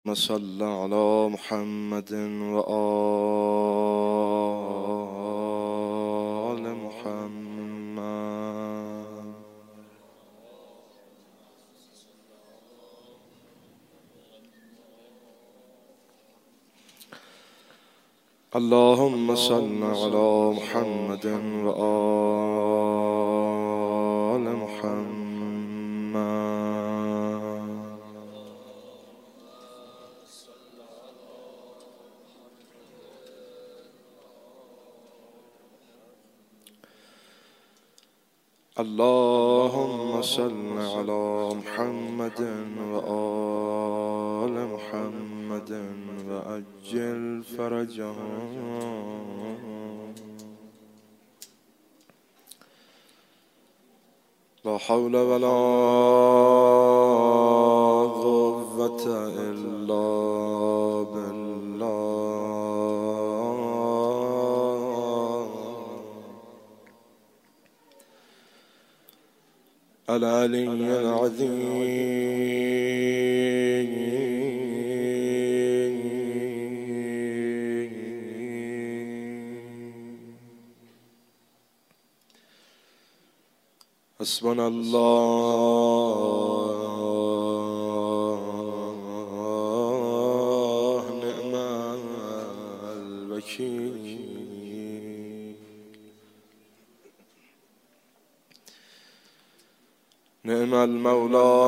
صل على محمد وآل محمد. اللهم صل على محمد وآل محمد. اللهم صل على محمد وآل محمد وعجل فرجهم. لا حول ولا قوة إلا بالله العلي العظيم. حسبنا الله نعم الوكيل. نعم المولى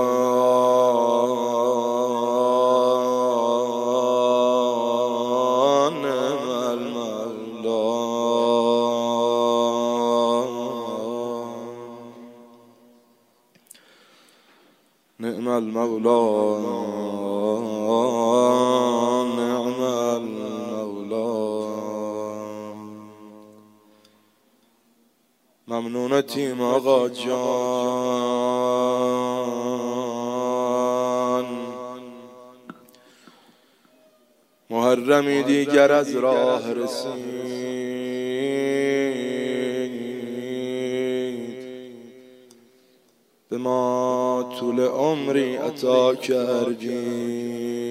نعم المولى نعم المولى نعم المولى. ممنونتیم آقا جان، محرمی دیگر از راه رسید، به ما طول عمری عطا کردی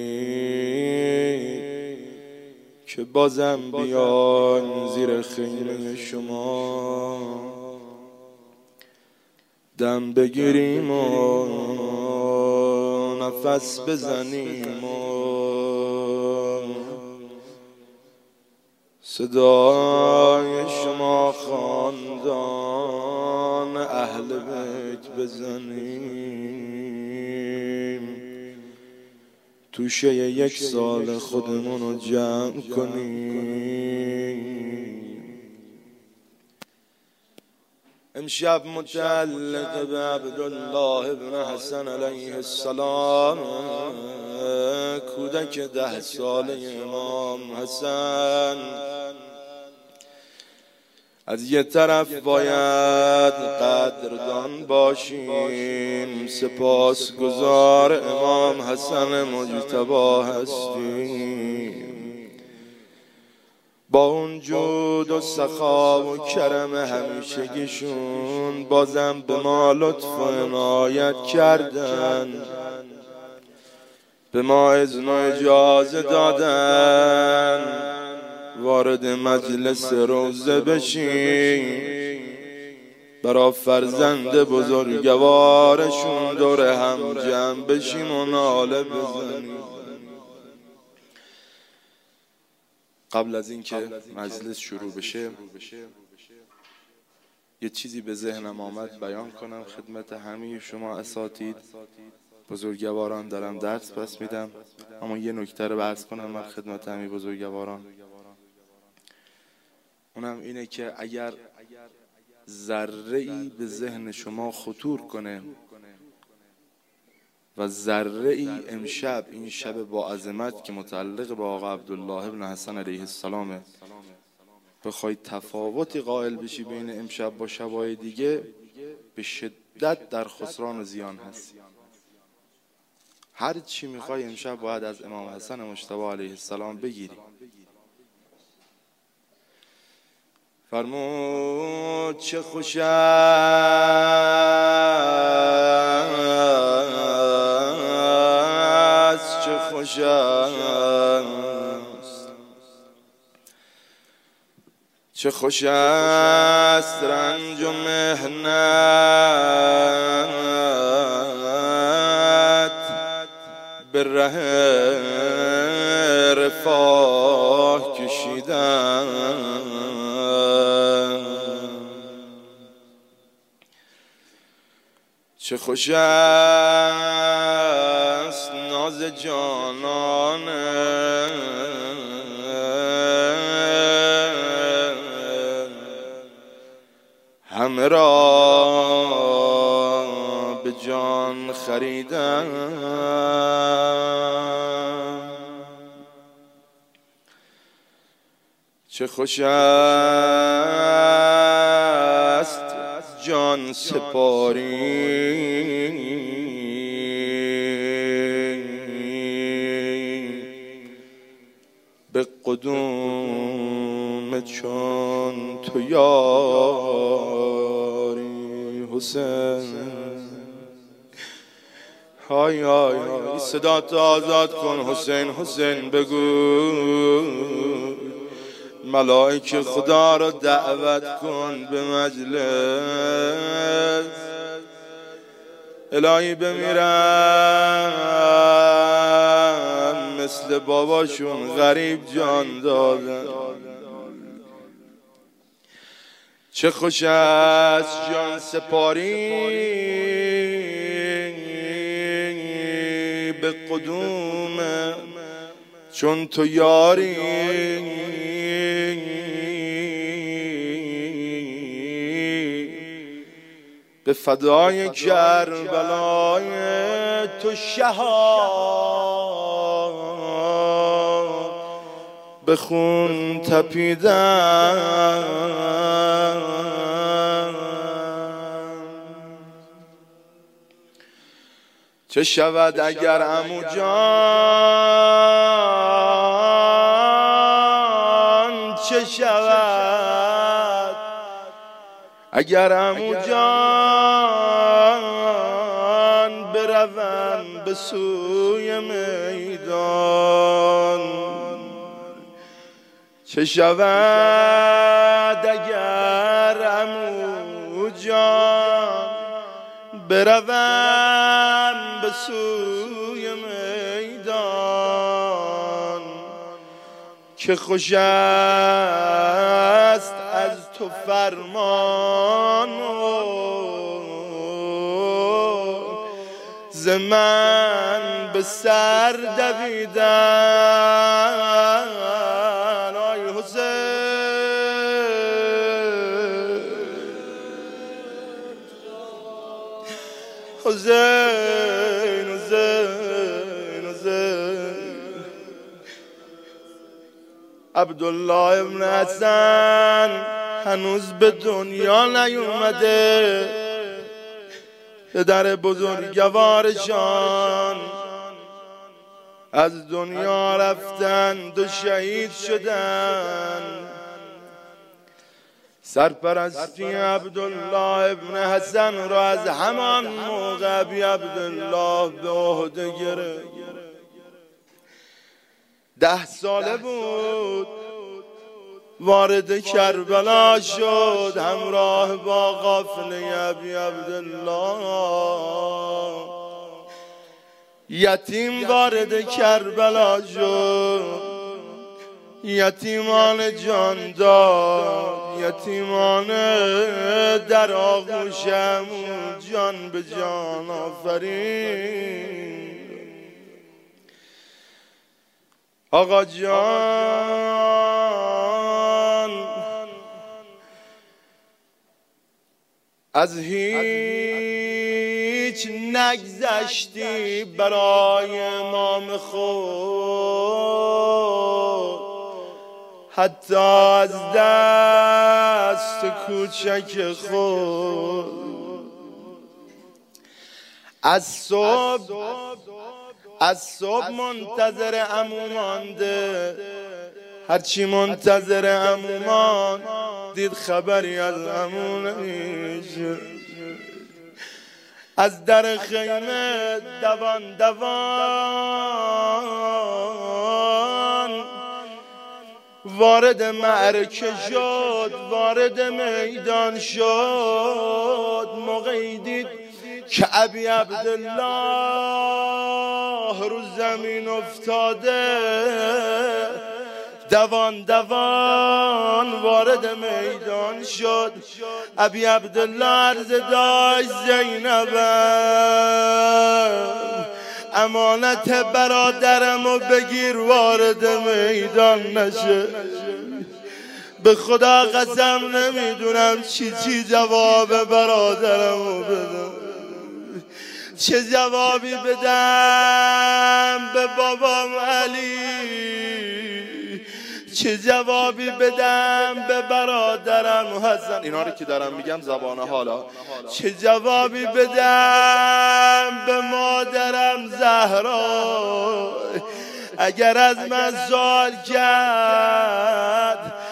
که بازم بیان زیر خیمه شما دم بگیریم و نفس بزنیم و صدای شما خاندان اهل بیت بزنیم، توشه یک سال خودمونو جمع کنیم. امشب متعلق به عبدالله ابن حسن علیه السلام، کودک 10 ساله امام حسن. از یه طرف باید قدردان باشیم، سپاسگزار امام حسن مجتبی هستیم، با اون جود و سخا و کرم همیشگیشون بازم به ما لطف و عنایت کردن، به ما اذن و اجازه دادن وارد مجلس روضه بشیم، برا فرزند بزرگوارشون دور هم جمع بشیم و ناله بزنیم. قبل از اینکه مجلس شروع بشه یه چیزی به ذهنم آمد بیان کنم خدمت همه شما اساتید بزرگواران. دارم درس پس میدم، اما یه نکته رو عرض کنم من خدمت همه بزرگواران، اونم اینه که اگر ذره‌ای به ذهن شما خطور کنه و ذره‌ای امشب این شب با عظمت که متعلق به آقا عبدالله ابن حسن علیه السلامه بخوای تفاوتی قائل بشی بین امشب با شبای دیگه، به شدت در خسران و زیان هستی. هر چی میخوای امشب باید از امام حسن مجتبی علیه السلام بگیری. فرمود چه خوش است چه خوش خوش است، چه خوش است رنج و محنت به ره رفاه کشیدن. چه خوش است ناز جانان همه را به جان خریدن. چه خوش است جان سپاری به قدوم چون تو یاری حسین. های های های صدا تو آزاد کن حسین، حسین بگو ملائک خدا را دعوت کن به مجلس. الهی بمیرم مثل باباشون غریب جان دادن. چه خوش است جان سپاری به قدوم چون تو یاری به فدای کربلای تو شهاد به خون تپیدن. چه شود اگر عمو جان، چه شود اگر عمو جان بروم به سوی میدان. چه شود اگر عمو جان بروم به سوی میدان. که خوش است از تو فرمان ز من به سر دویدن. آی حسین، حسین حسین حسین. عبدالله ابن حسن هنوز به دنیا نیومده، پدر بزرگوارشان از دنیا رفتند و شهید شدند. سرپرستی عبدالله ابن حسن را از همان موقع ابی عبدالله به عهده گرفت. 10 ساله بود وارد کربلا شد، همراه با قافله ابی عبدالله. یتیم وارد کربلا شد، یتیمان جان داد، یتیمان در آغوش عمو جان به جان آفرین. آقا جان از هیچ نگذشتی برای امام خود، حتی از دست کوچک خود. از صبح منتظر عمو مانده، هرچی منتظر عمو ماند دید خبری از عمو نمیشه. از در خیمه دوان دوان وارد معرکه شد، وارد میدان شد. موقعی دید که ابی عبدالله رو زمین افتاده، دوان دوان وارد میدان شد. ابی عبدالله عرض داشت زینبم امانت برادرمو بگیر وارد میدان نشه. به خدا قسم نمیدونم چی جواب برادرمو بدم، چه جوابی بدم به بابام علی، چه جوابی بدم به برادرم حسن. اینا رو که دارم میگم زبان حالا. چه جوابی بدم به مادرم زهرا اگر از من سوال کرد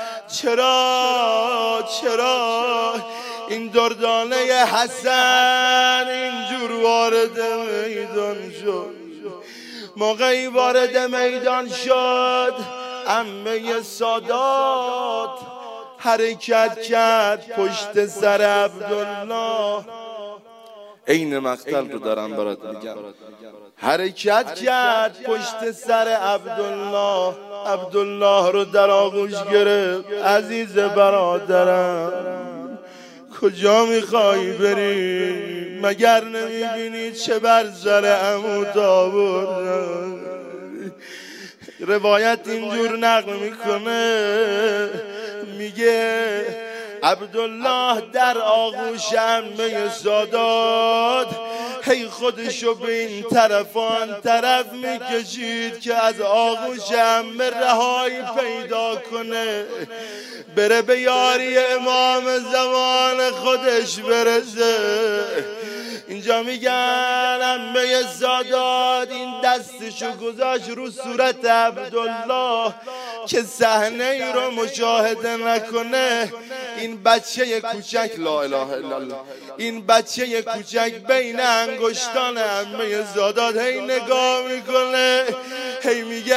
چرا این دردانه حسن اینجور وارد میدان شد. موقعی وارد میدان شد عمه سادات حرکت کرد پشت سر عبدالله. عین مقتل رو دارم برات میگم. حرکت کرد پشت سر عبدالله. عبدالله رو در آغوش گرفت. عزیز برادرم کجا میخوای بری؟ مگر نمیبینی چه بر سر عمو آوردن؟ روایت اینجور نقل میکنه، میگه عبدالله در آغوش عمه سادات هی خودشو به این طرف آن طرف میکشید که از آغوش عمه رهایی پیدا کنه، بره به یاری امام زمان خودش برسه. اینجا میگن عمه سادات این دستشو گذاشت رو صورت عبدالله که صحنه ای رو مشاهده نکنه. این بچه کوچک، لا اله الا الله، این بچه کوچک بین انگشتان عمه سادات هی نگاه میکنه، هی میگه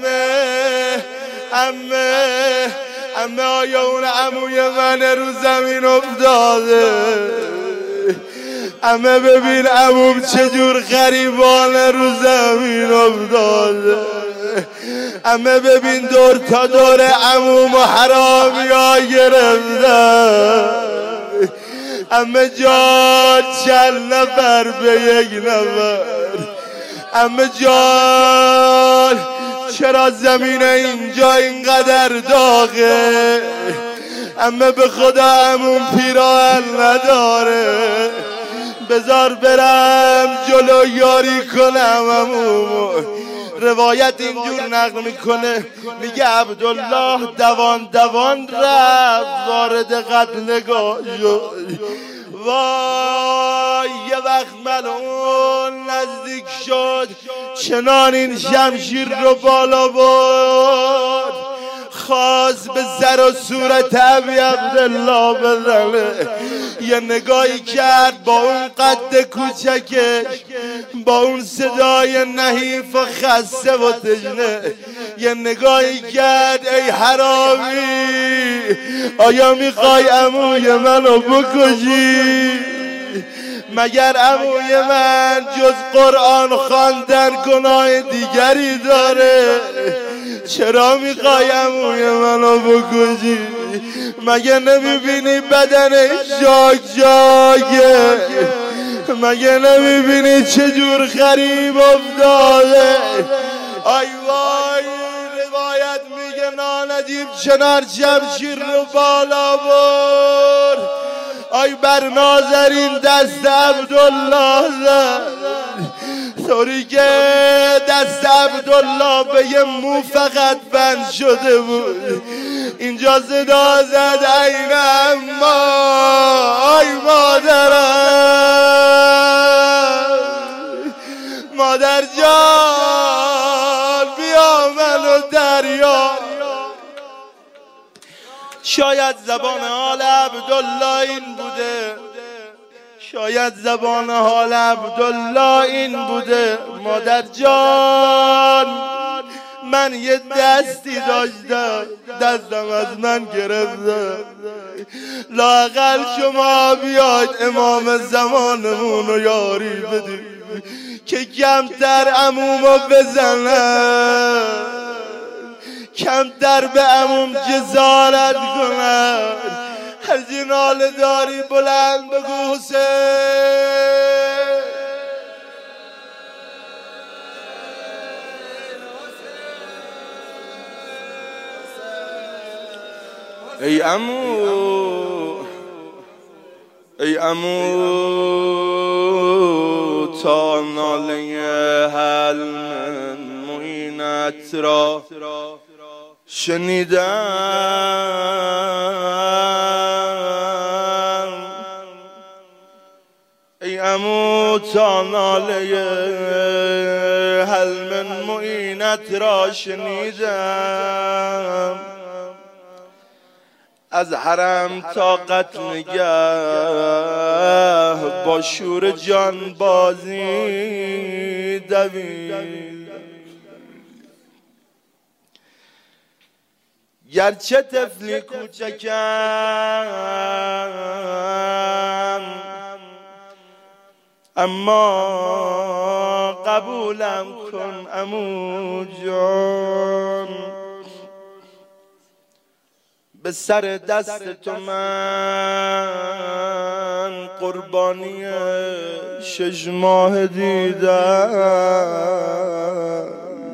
عمه آیا اون عموی من رو زمین افتاده؟ عمه ببین عموم چجور غریبانه رو زمین افتاده. عمه ببین دور تا دور عموم و حرامی ها گرفتن. عمه جان چند نفر به یک نفر. عمه جان چرا زمین اینجا اینقدر داغه؟ عمه به خدا عموم پیراهن نداره، بذار برم جلو یاری کنم عموم. روایت اینجور نقل میکنه، میگه عبدالله دوان دوان رفت وارد قتلگاه شد. وای یه وقت ملعون نزدیک شد چنان این شمشیر رو بالا برد خواست به سر و صورت ابی عبدالله بزنه. یه نگاهی کرد با اون قد کوچکش، با اون صدای نحیف و خسته و تشنه، یه نگاهی کرد ای حرامی آیا میخوای عموی منو بکشی؟ مگر عموی من جز قرآن خواندن گناه دیگری داره؟ چرا میخوای عموی منو بکشی؟ مگه نمیبینی بدنش جاگه؟ مگه نمیبینی چجور غریب افتاده؟ آی وای روایت میگه نانجیب چنان شمشیر رو بالا برد، آی بر نازنین دست عبدالله زد، طوری که دست عبدالله به یه مو فقط بند شده بود. اینجا صدا زد این اما آی مادر جان بیا منو دریا. شاید زبان حال عبدالله این بوده، شاید زبان حال عبدالله این بوده مادر جان من یه دستی داشتم دستم از من گرفته لااقل شما بیاید امام زمانمون رو یاری بدید که کمتر عمومو بزنن کمتر به عموم جزارت کنن هر جنال داری بلند بگو حسین ای عمو ای عمو تا ناله حل من معینت را شنیدم ای عمو تا ناله حل من معینت را شنیدم از حرم طاقت نگه با شور جان بازی دوید گرچه طفلی کوچکم اما قبولم کن عمو جان به سر دست تو من قربانی 6 ماه دیدم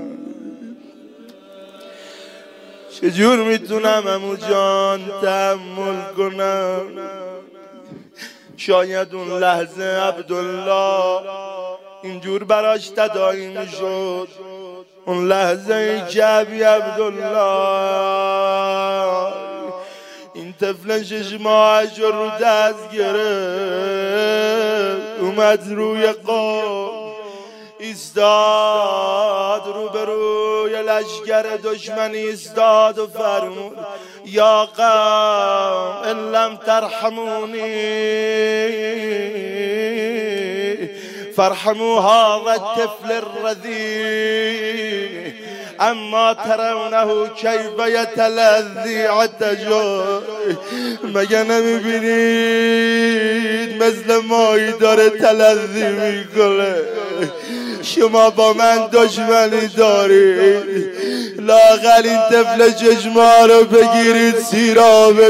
چجور میتونم عمو جان تحمل کنم شاید اون لحظه عبدالله اینجور براش تداعی میشد اون لحظه ای که ابی عبدالله این طفل 6 ماهش رو دست گرفت اومد روی قوم ایستاد روبروی لشکر دشمنی ایستاد و فرمود یا قوم ان لم ترحمونی فارحموا هذا الطفل الرضيع اما ترونه کیف یتلذی عطشان مگه نمیبینید مثل ماهی داره تلذی میکنه شما با من دشمنی دارید لااقل این طفل 6 ماه رو بگیرید سیرابش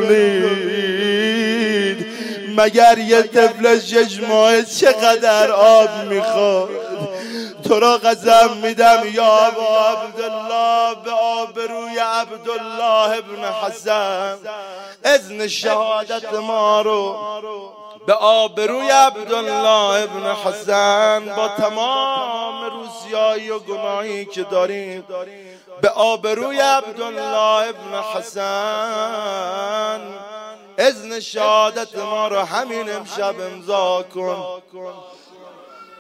کنید مگر یه طفل 6 ماه چقدر آب میخواد تو را قسم میدم یا ابا عبدالله به آبروی عبدالله ابن حسن اذن شهادت ما رو به آبروی عبدالله ابن حسن با تمام روسیایی و گناهی که داریم به آبروی عبدالله ابن حسن اذن شهادت ما رو همین امشب امضا کن